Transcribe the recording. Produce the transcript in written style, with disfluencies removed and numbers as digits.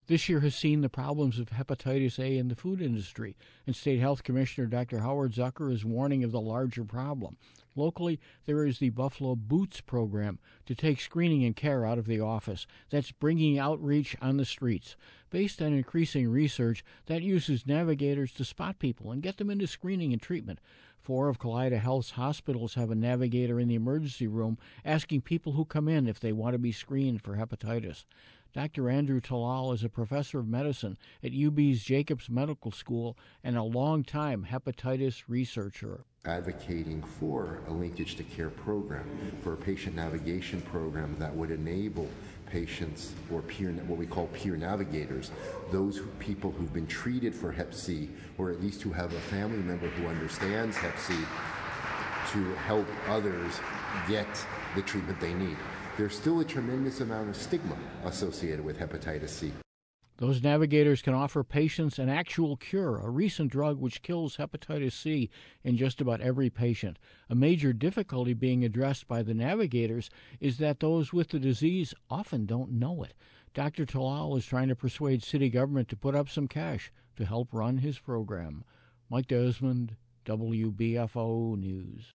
This year has seen the problems of hepatitis A in the food industry, and State Health Commissioner Dr. Howard Zucker is warning of the larger problem. Locally, there is the Buffalo Boots program to take screening and care out of the office. That's bringing outreach on the streets. Based on increasing research, that uses navigators to spot people and get them into screening and treatment. 4 of Kaleida Health's hospitals have a navigator in the emergency room asking people who come in if they want to be screened for hepatitis. Dr. Andrew Talal is a professor of medicine at UB's Jacobs Medical School and a longtime hepatitis researcher. Advocating for a linkage to care program, for a patient navigation program that would enable patients or what we call peer navigators, people who've been treated for Hep C, or at least who have a family member who understands Hep C, to help others get the treatment they need. There's still a tremendous amount of stigma associated with hepatitis C. Those navigators can offer patients an actual cure, a recent drug which kills hepatitis C in just about every patient. A major difficulty being addressed by the navigators is that those with the disease often don't know it. Dr. Talal is trying to persuade city government to put up some cash to help run his program. Mike Desmond, WBFO News.